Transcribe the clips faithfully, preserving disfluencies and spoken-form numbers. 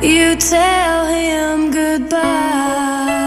You tell him goodbye.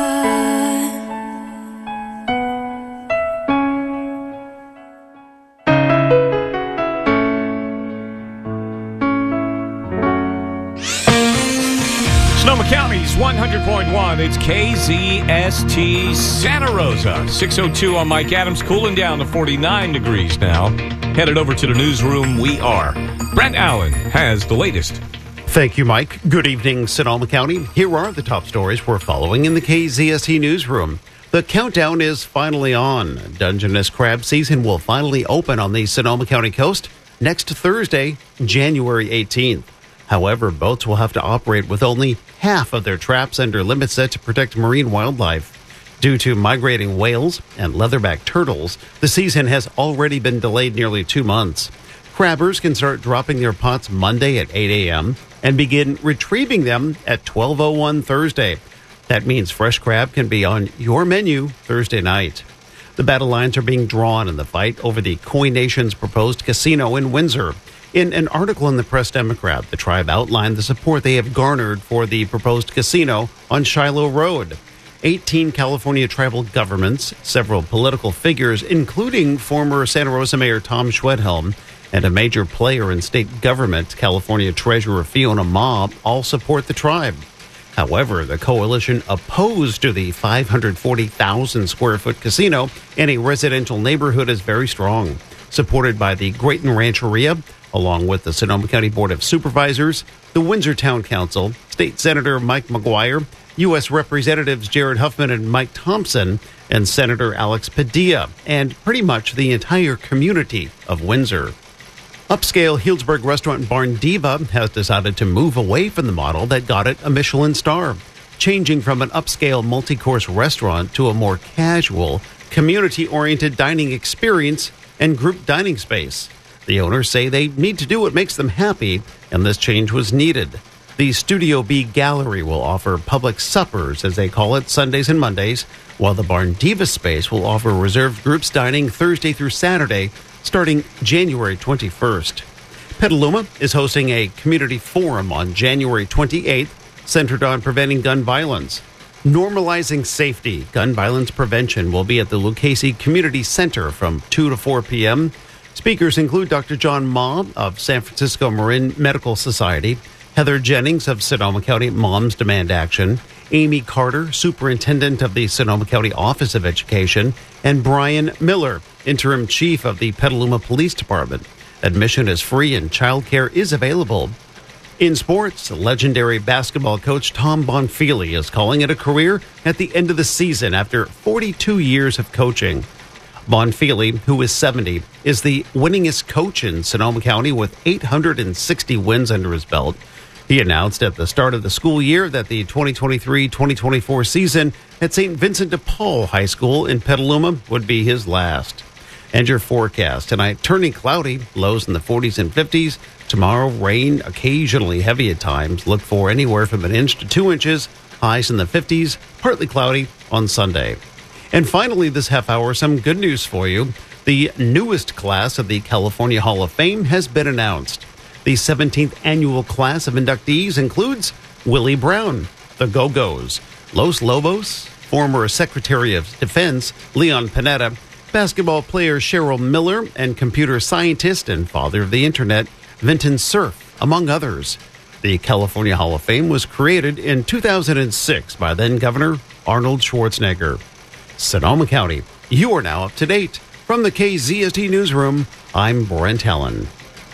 Sonoma County's one hundred point one. It's K Z S T Santa Rosa. six oh two on Mike Adams, cooling down to forty-nine degrees now. Headed over to the newsroom, we are. Brent Allen has the latest. Thank you, Mike. Good evening, Sonoma County. Here are the top stories we're following in the K Z S T newsroom. The countdown is finally on. Dungeness crab season will finally open on the Sonoma County coast next Thursday, January eighteenth. However, boats will have to operate with only half of their traps under limits set to protect marine wildlife. Due to migrating whales and leatherback turtles, the season has already been delayed nearly two months. Crabbers can start dropping their pots Monday at eight a.m. and begin retrieving them at twelve oh one Thursday. That means fresh crab can be on your menu Thursday night. The battle lines are being drawn in the fight over the Koi Nation's proposed casino in Windsor. In an article in the Press Democrat, the tribe outlined the support they have garnered for the proposed casino on Shiloh Road. eighteen California tribal governments, several political figures, including former Santa Rosa Mayor Tom Schwedhelm, and a major player in state government, California Treasurer Fiona Ma, all support the tribe. However, the coalition opposed to the five hundred forty thousand square foot casino in a residential neighborhood is very strong, supported by the Grayton Rancheria, along with the Sonoma County Board of Supervisors, the Windsor Town Council, State Senator Mike McGuire, U S Representatives Jared Huffman and Mike Thompson, and Senator Alex Padilla, and pretty much the entire community of Windsor. Upscale Healdsburg restaurant Barn Diva has decided to move away from the model that got it a Michelin star, changing from an upscale multi-course restaurant to a more casual, community-oriented dining experience and group dining space. The owners say they need to do what makes them happy, and this change was needed. The Studio B Gallery will offer public suppers, as they call it, Sundays and Mondays, while the Barn Diva space will offer reserved groups dining Thursday through Saturday, starting January twenty-first. Petaluma is hosting a community forum on January twenty-eighth, centered on preventing gun violence. Normalizing safety, gun violence prevention will be at the Lucchese Community Center from two to four p.m., Speakers include Doctor John Ma of San Francisco Marin Medical Society, Heather Jennings of Sonoma County Moms Demand Action, Amy Carter, Superintendent of the Sonoma County Office of Education, and Brian Miller, Interim Chief of the Petaluma Police Department. Admission is free and childcare is available. In sports, legendary basketball coach Tom Bonfili is calling it a career at the end of the season after forty-two years of coaching. Bonfili, who is seventy, is the winningest coach in Sonoma County with eight hundred sixty wins under his belt. He announced at the start of the school year that the twenty twenty-three twenty twenty-four season at Saint Vincent de Paul High School in Petaluma would be his last. And your forecast tonight, turning cloudy, lows in the forties and fifties. Tomorrow, rain, occasionally heavy at times. Look for anywhere from an inch to two inches. Highs in the fifties, partly cloudy on Sunday. And finally, this half hour, some good news for you. The newest class of the California Hall of Fame has been announced. The seventeenth annual class of inductees includes Willie Brown, the Go-Go's, Los Lobos, former Secretary of Defense Leon Panetta, basketball player Cheryl Miller, and computer scientist and father of the internet Vinton Cerf, among others. The California Hall of Fame was created in two thousand six by then-Governor Arnold Schwarzenegger. Sonoma County, you are now up to date. From the K Z S T Newsroom, I'm Brent Allen.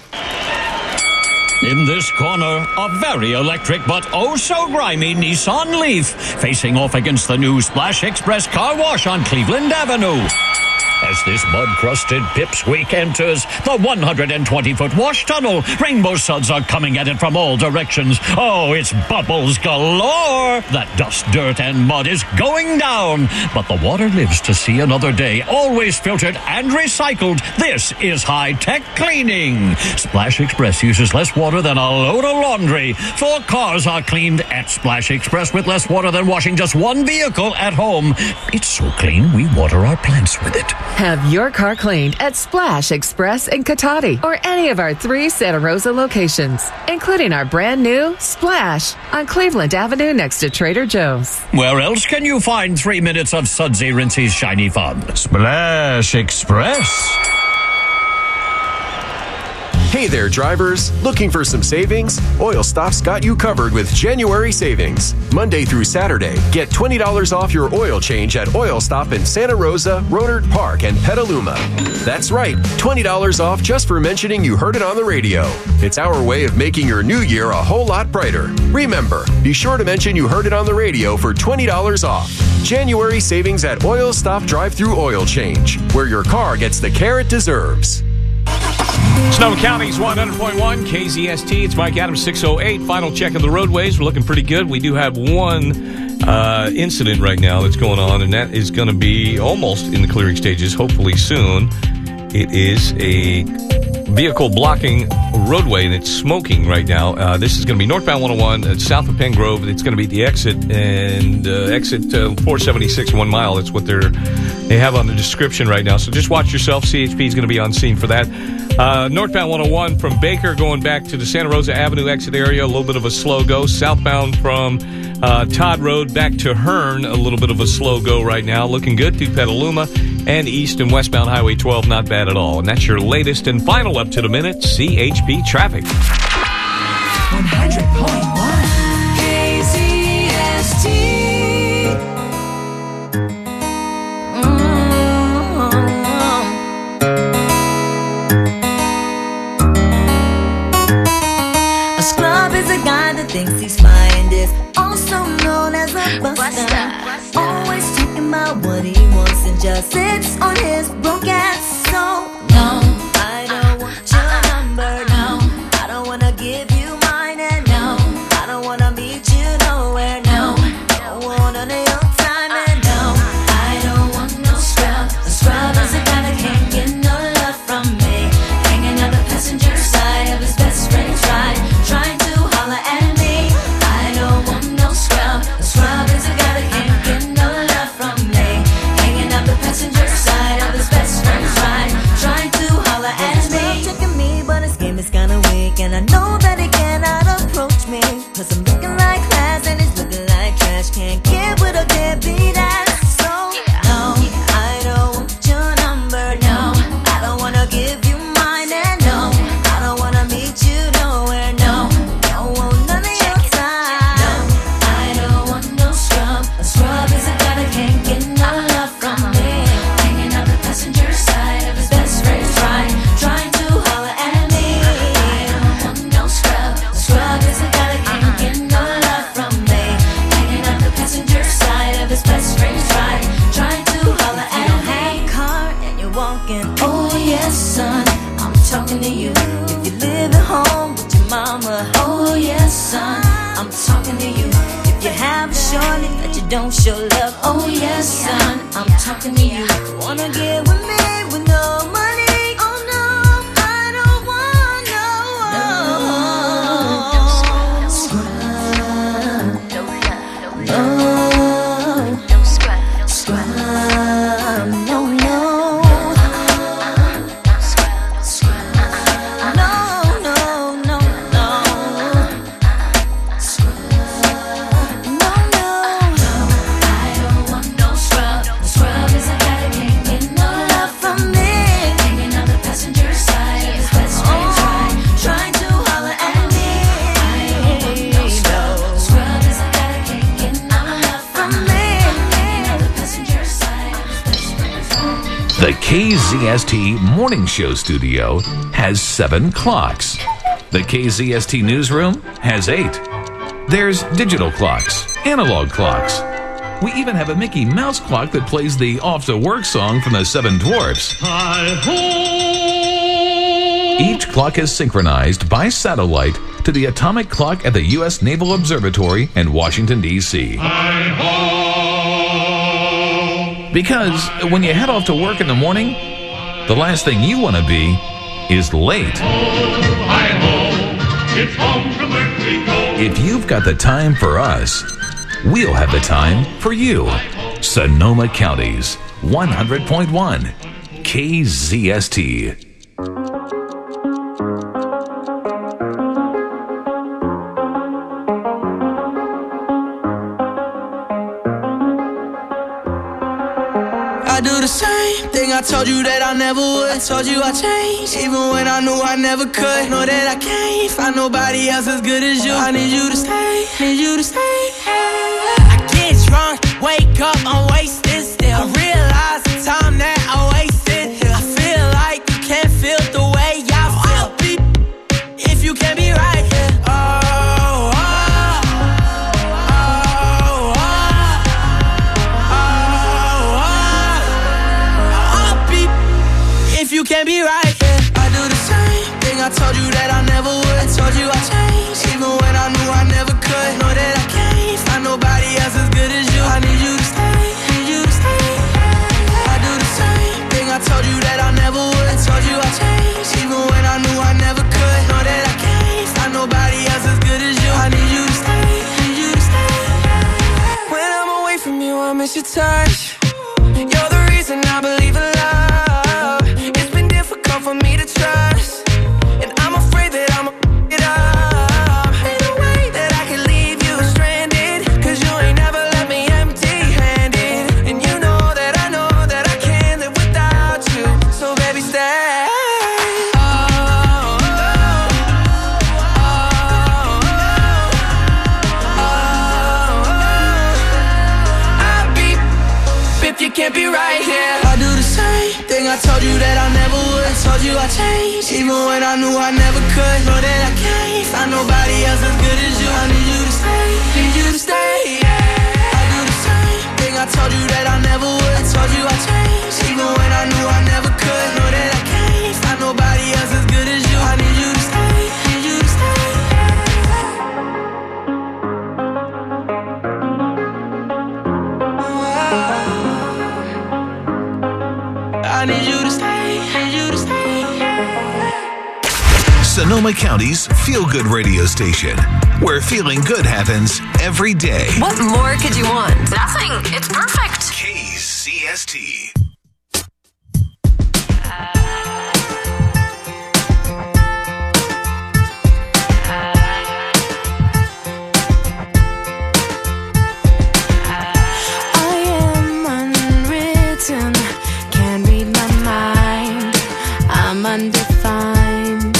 In this corner, a very electric but oh so grimy Nissan Leaf, facing off against the new Splash Express Car Wash on Cleveland Avenue. As this mud-crusted pipsqueak enters the one hundred twenty foot wash tunnel, rainbow suds are coming at it from all directions. Oh, it's bubbles galore! That dust, dirt, and mud is going down. But the water lives to see another day, always filtered and recycled. This is high-tech cleaning. Splash Express uses less water than a load of laundry. Four cars are cleaned at Splash Express with less water than washing just one vehicle at home. It's so clean, we water our plants with it. Have your car cleaned at Splash Express in Cotati or any of our three Santa Rosa locations, including our brand new Splash on Cleveland Avenue next to Trader Joe's. Where else can you find three minutes of sudsy, rinsey, shiny fun? Splash Express. Hey there, drivers. Looking for some savings? Oil Stop's got you covered with January savings. Monday through Saturday, get twenty dollars off your oil change at Oil Stop in Santa Rosa, Rohnert Park, and Petaluma. That's right, twenty dollars off just for mentioning you heard it on the radio. It's our way of making your new year a whole lot brighter. Remember, be sure to mention you heard it on the radio for twenty dollars off. January savings at Oil Stop Drive-Thru Oil Change, where your car gets the care it deserves. Sonoma County's one hundred point one K Z S T. It's Mike Adams, six oh eight. Final check of the roadways. We're looking pretty good. We do have one uh, incident right now that's going on, and that is going to be almost in the clearing stages, hopefully soon. It is a vehicle blocking a roadway, and it's smoking right now. Uh, this is going to be northbound one oh one, uh, south of Penn Grove. It's going to be the exit, and uh, exit uh, four seventy-six, one mile. That's what they're, they have on the description right now. So just watch yourself. C H P is going to be on scene for that. Uh, northbound one oh one from Baker going back to the Santa Rosa Avenue exit area, a little bit of a slow go. Southbound from uh, Todd Road back to Hearn, a little bit of a slow go right now. Looking good through Petaluma, and east and westbound Highway twelve, not bad at all. And that's your latest and final up to the minute C H P traffic. one hundred point one K Z S T. A scrub is a guy that thinks he's fine, is also known as a buster. Always talking about what he wants and just sits on his broke ass. So no, I don't want your number. No, I don't wanna give you mine, and no, I don't wanna meet you nowhere. No, don't want none of your time, and no, I don't want no scrub. A scrub is a guy that can't get no love from me, hanging on the passenger side of his best friend's ride, trying to holler at me. I don't want no scrub. A scrub is a guy that can't get no love from me, hanging up the passenger side of his best friend's ride, trying to holler at me. Checking me, but his game is kinda weak, and I know that he cannot approach me, cause I'm looking like class and he's looking like trash. Can't get with a deadbeat ass. So no, I don't want your number. No, I don't wanna give you mine, and no, I don't wanna meet you nowhere. No, don't want none of your time. No, I don't want no scrub. A scrub is a guy that can't get no love from me, hanging out the passenger side of his best friend's ride, trying to holler at me. I don't want no scrub. A scrub is a guy that can't get no love from me, hanging out the passenger side of his best friend's ride, trying to holler at me. You don't have a car and you're walking. Oh yes, son, I'm talking to you. If you live at home with your mama. Oh yes, son, I'm talking to you. If you have a shorty that you don't show love. Oh yes, son, I'm talking to you. Wanna get with me with no money? Oh no, I don't want no scrub. No scrub. No, no. No, no, no, no. No, no. I don't want no scrub. A scrub is a guy that can't get no love from me, hanging on the passenger side of his best friend's ride, trying to holler at me. I don't want no scrub. A scrub is a guy that can't get no love from me, hanging on the passenger side of his best friend's ride. The K Z S T Morning Show studio has seven clocks. The K Z S T newsroom has eight. There's digital clocks, analog clocks. We even have a Mickey Mouse clock that plays the Off to Work song from the Seven Dwarfs. Each clock is synchronized by satellite to the atomic clock at the U S Naval Observatory in Washington, D C Because when you head off to work in the morning, the last thing you want to be is late. If you've got the time for us, we'll have the time for you. Sonoma County's one hundred point one K Z S T. I do the same thing I told you that I never would. I told you I changed, even when I knew I never could. Know that I can't find nobody else as good as you. I need you to stay, need you to stay. I get drunk, wake up, I'm wasted still. I realize the time that I wasted here. I feel like you can't feel the way I feel. If you can't be right here. Oh, oh, oh, oh, oh, oh. I'll be if you can't be right here. I do the same thing I told you that I never would. I told you I changed, even when I knew I never could. Know that I can't find nobody else as good as you. I need you to stay, need you to stay. I do the same thing I told you that I never would. I told you I changed, even when I knew I never could. Know that I can't find nobody else as good as you. I need you to stay, need you to stay. When I'm away from you, I miss your touch. You're the reason I believe in love. It's been difficult for me to trust, and I'm afraid that I'm a f- it up. Ain't no way that I can leave you stranded, cause you ain't never left me empty-handed. And you know that I know that I can't live without you. So baby, stay. Oh, oh, oh, oh, oh. I'll be if you can't be right here. I do the same thing I told you that I never would. I told you I changed, even when I knew I never could. Know that I can't find nobody else as good as you. I need you to stay, need you to stay. Yeah. I do the same thing I told you that I never would. I told you I changed, even when I knew I never could. Know that I can't find nobody else as good as you. I need you to stay, need you to stay. I need you to stay, need you to stay. Sonoma County's feel-good radio station, where feeling good happens every day. What more could you want? Nothing. It's perfect. K Z S T. Undefined.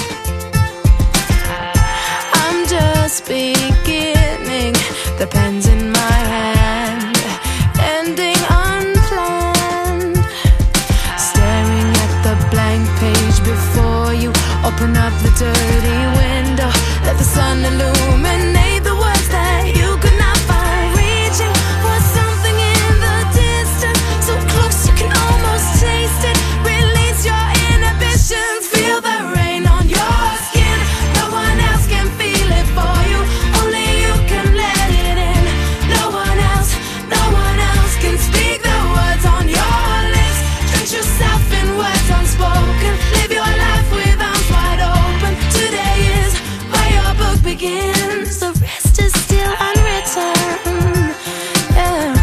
I'm just beginning, the pen's in my hand, ending unplanned. Staring at the blank page before you, open up the dirty window, let the sun illuminate the words that you could not find. Reaching for something in the distance, so close you can almost taste it. Release your inhibitions, feel the rain on your skin. No one else can feel it for you, only you can let it in. No one else, no one else can speak the words on your lips. Drench yourself in words unspoken, live your life with arms wide open. Today is where your book begins, the rest is still unwritten. Yeah.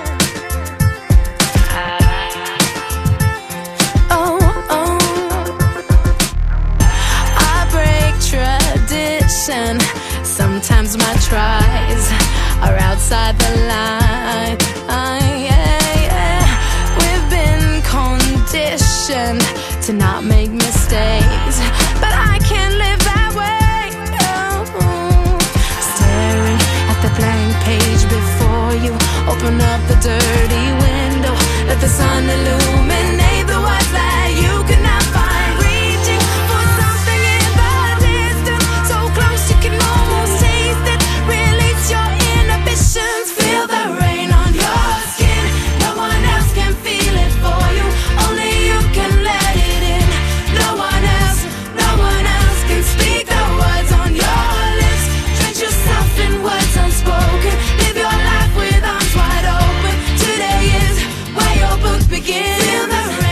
Oh, oh. I break tradition. Sometimes my tries are outside the line. Uh, yeah, yeah. We've been conditioned to not make mistakes, but I can't live that way. Oh. Staring at the blank page before you, open up the dirty window, let the sun illuminate the words that you could not find. Reaching for something in the distance, so close you can almost taste it. Release your inhibitions, feel the rain on your skin. No one else can feel it for you, only you can let it in. No one else, no one else can speak the words on your lips. Drench yourself in words unspoken, live your life with arms wide open. Today is where your book begins. Feel the rain.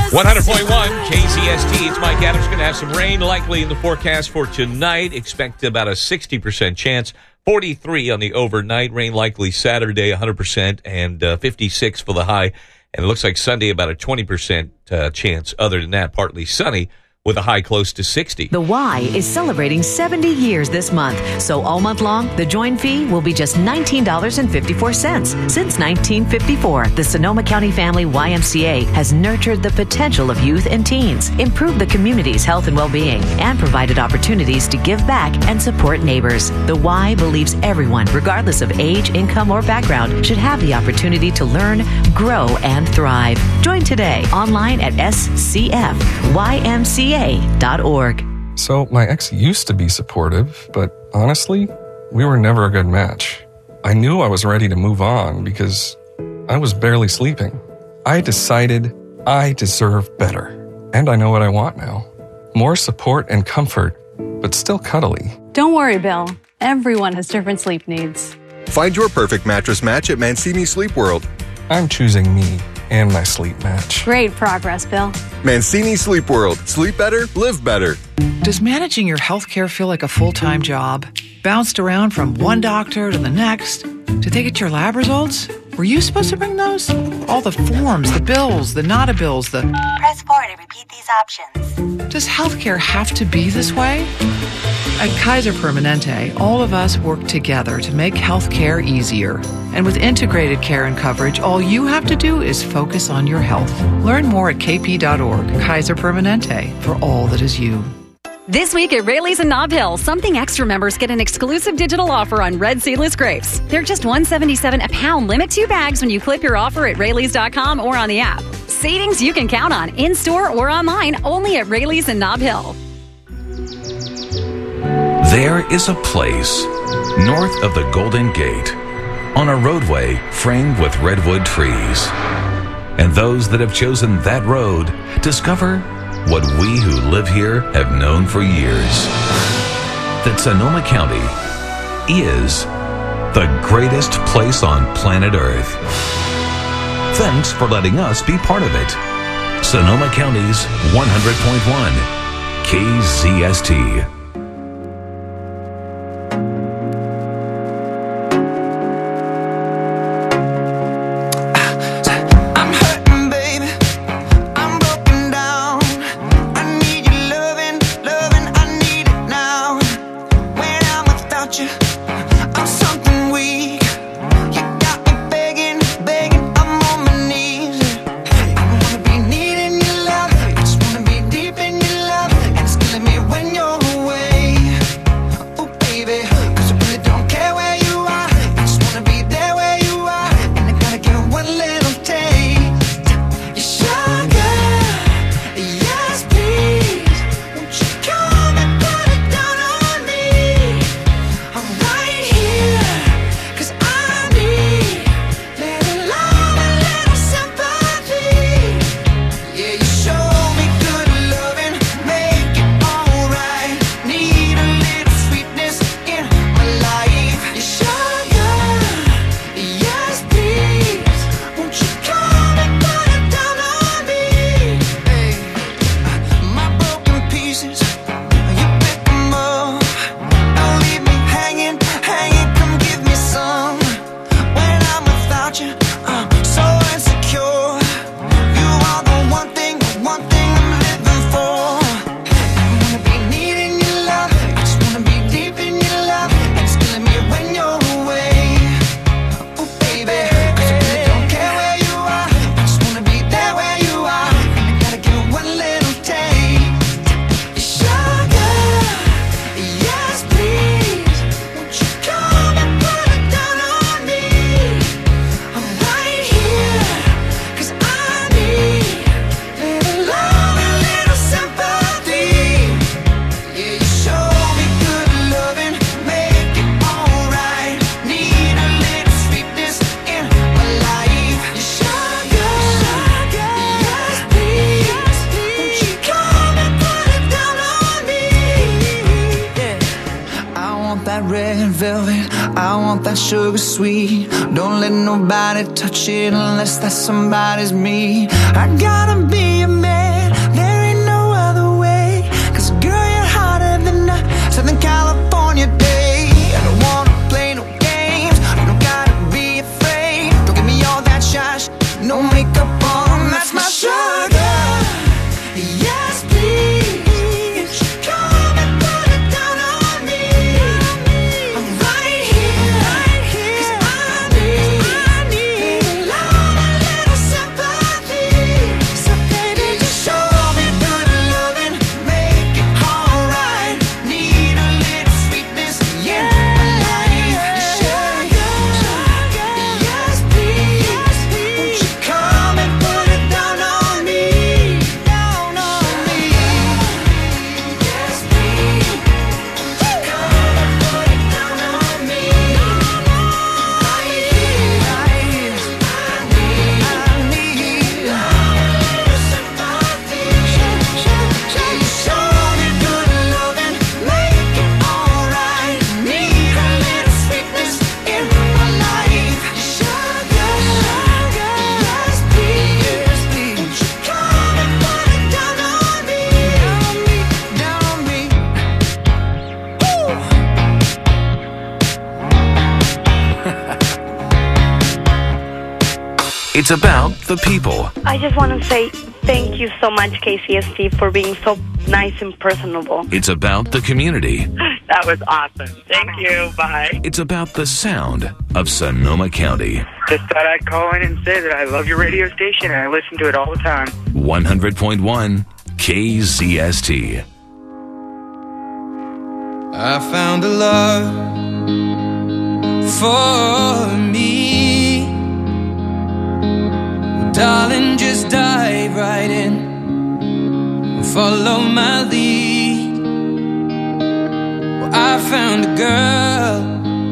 one hundred point one K Z S T. It's Mike Adams. Going to have some rain likely in the forecast for tonight. Expect about a sixty percent chance. forty-three on the overnight. Rain likely Saturday, one hundred percent, and uh, fifty-six for the high. And it looks like Sunday about a twenty percent uh, chance. Other than that, partly sunny with a high close to sixty. The Y is celebrating seventy years this month. So all month long, the join fee will be just nineteen dollars and fifty-four cents. Since nineteen fifty-four, the Sonoma County Family Y M C A has nurtured the potential of youth and teens, improved the community's health and well-being, and provided opportunities to give back and support neighbors. The Y believes everyone, regardless of age, income, or background, should have the opportunity to learn, grow, and thrive. Join today online at S C F Y M C A dot org. So my ex used to be supportive, but honestly, we were never a good match. I knew I was ready to move on because I was barely sleeping. I decided I deserve better, and I know what I want now. More support and comfort, but still cuddly. Don't worry, Bill. Everyone has different sleep needs. Find your perfect mattress match at Mancini Sleep World. I'm choosing me and my sleep match. Great progress, Bill. Mancini Sleep World. Sleep better, live better. Does managing your healthcare feel like a full-time job? Bounced around from one doctor to the next? Did they get your lab results? Were you supposed to bring those? All the forms, the bills, the not a bills, the... Press four to repeat these options. Does healthcare have to be this way? At Kaiser Permanente, all of us work together to make healthcare easier. And with integrated care and coverage, all you have to do is focus on your health. Learn more at K P dot org. Kaiser Permanente, for all that is you. This week at Rayleigh's in Nob Hill, Something Extra members get an exclusive digital offer on red seedless grapes. They're just one dollar and seventy-seven cents a pound, limit two bags when you clip your offer at Rayleigh's dot com or on the app. Savings you can count on in-store or online, only at Rayleigh's in Nob Hill. There is a place north of the Golden Gate on a roadway framed with redwood trees. And those that have chosen that road discover what we who live here have known for years. That Sonoma County is the greatest place on planet Earth. Thanks for letting us be part of it. Sonoma County's one hundred point one K Z S T. When you're away that sugar sweet. Don't let nobody touch it unless that somebody's me. I gotta be a man, there ain't no other way. Cause girl, you're hotter than a Southern California day. I don't wanna play no games, you don't gotta be afraid. Don't give me all that shush, no makeup on, that's my sugar. Yes, please, come and put it down on me. I'm right here, cause I need, I need a lot, a little sympathy. So baby, just show me good loving, make it alright. Need a little sweetness in my life. Sugar, yes please, won't you come and put it down on me, down on me. Yes please, come and put it down on me. Right here, right here, I need, I need a little sympathy. Show me good loving, make it alright. Need a little sweetness in my life. Sugar, yes please, won't you come and put it down on me, down on me, down on me. It's about the people. I just want to say thank you so much, K C S T, for being so nice and personable. It's about the community. That was awesome. Thank you. Bye. It's about the sound of Sonoma County. Just thought I'd call in and say that I love your radio station and I listen to it all the time. one hundred point one K Z S T. I found a love for me. Well, darling, just dive right in and follow my lead. Well, I found a girl,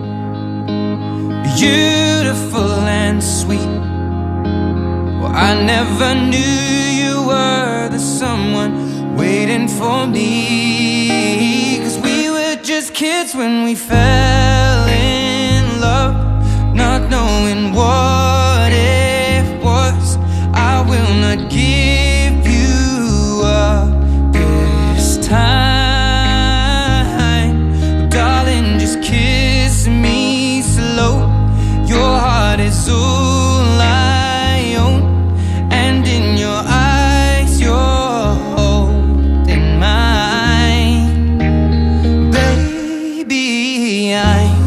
beautiful and sweet. Well, I never knew you were the someone waiting for me. Cause we were just kids when we fell in love, not knowing what it was. I will not give you up this time. Darling, just kiss me slow. Your heart is all I own, and in your eyes you're holding mine. Baby, I'm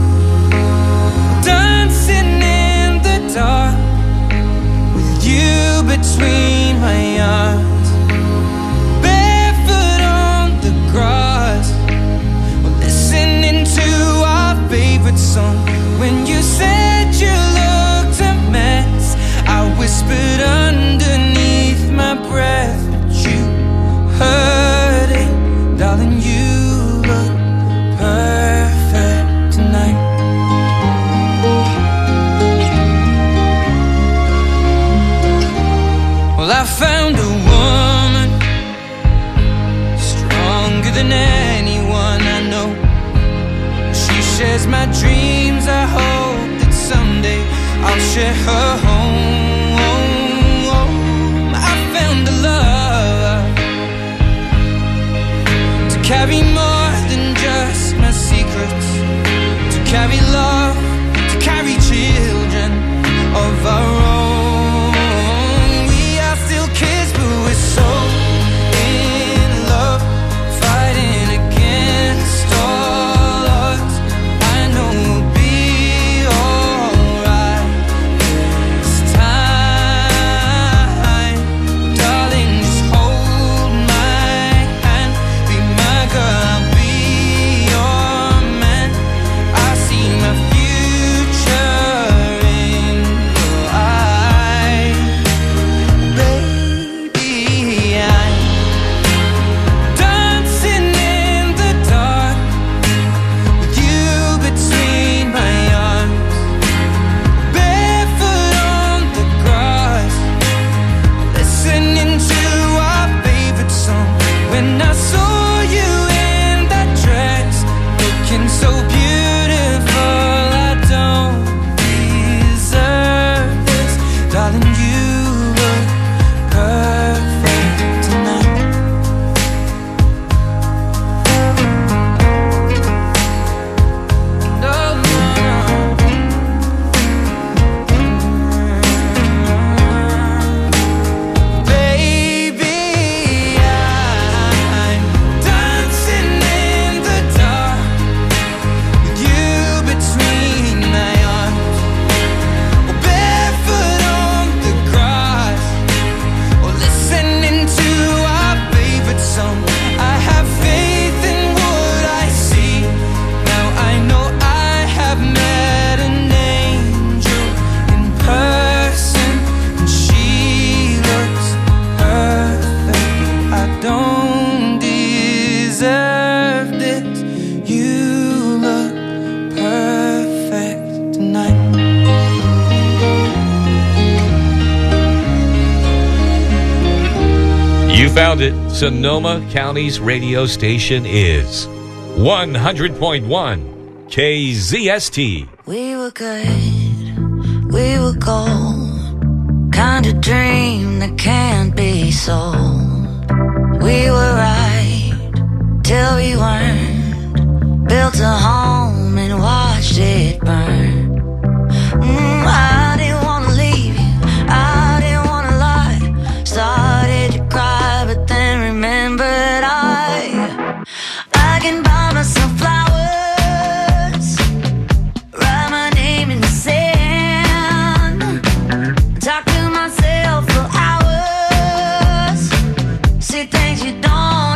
dancing in the dark with you between my arms, barefoot on the grass, listening to our favorite song. When you said you looked a mess, I whispered underneath my breath, but you heard it. Darling, you look perfect tonight. Well, I found a woman stronger than anyone I know. She shares my dreams, You found it. Sonoma County's radio station is one hundred point one K Z S T. We were good, we were gold, kind of dream that can't be sold. We were right till we weren't, built a home and watched it burn. Mm, I didn't want to leave you, I didn't want to lie, started to cry but then remembered I I can buy myself flowers, write my name in the sand, talk to myself for hours, see things you don't